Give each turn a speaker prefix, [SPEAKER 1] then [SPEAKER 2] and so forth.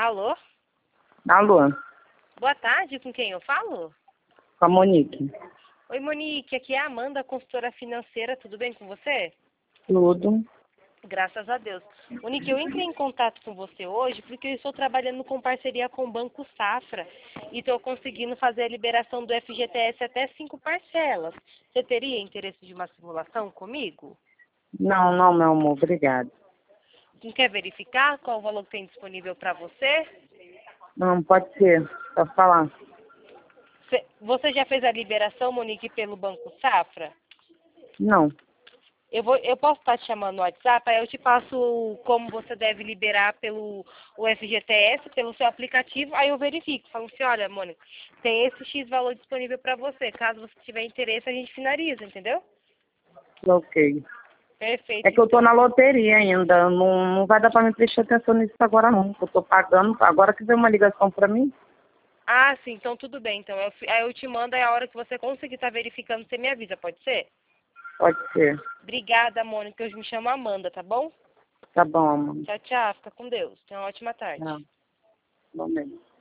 [SPEAKER 1] Alô?
[SPEAKER 2] Alô,
[SPEAKER 1] Boa tarde, com quem eu falo?
[SPEAKER 2] com a Monique.
[SPEAKER 1] Oi, Monique, aqui é a Amanda, consultora financeira, tudo bem com você?
[SPEAKER 2] Tudo.
[SPEAKER 1] Graças a Deus. Monique, eu entrei em contato com você hoje porque eu estou trabalhando com parceria com o Banco Safra e estou conseguindo fazer a liberação do FGTS até 5 parcelas. Você teria interesse de uma simulação comigo?
[SPEAKER 2] Não, meu amor, obrigado.
[SPEAKER 1] Não quer verificar qual o valor que tem disponível para você?
[SPEAKER 2] Não, pode ser, pode falar.
[SPEAKER 1] Você já fez a liberação, Monique, pelo Banco Safra?
[SPEAKER 2] Não,
[SPEAKER 1] Eu posso estar te chamando no WhatsApp, aí eu te passo como você deve liberar pelo o FGTS, pelo seu aplicativo, aí eu verifico. Falo assim, olha, Mônica, tem esse X valor disponível para você. Caso você tiver interesse, a gente finaliza, entendeu?
[SPEAKER 2] ok.
[SPEAKER 1] Perfeito,
[SPEAKER 2] É que eu tô
[SPEAKER 1] então.
[SPEAKER 2] na loteria ainda, não vai dar pra me prestar atenção nisso agora não, que eu tô pagando, agora que veio uma ligação pra mim,
[SPEAKER 1] Ah, sim, então tudo bem. Então aí eu te mando, aí a hora que você conseguir estar verificando, você me avisa, pode ser?
[SPEAKER 2] pode ser.
[SPEAKER 1] Obrigada, Mônica, eu me chamo Amanda, tá bom?
[SPEAKER 2] Tá bom, amor.
[SPEAKER 1] Tchau, tchau, fica com Deus. Tenha uma ótima tarde.
[SPEAKER 2] Tá, bom mesmo.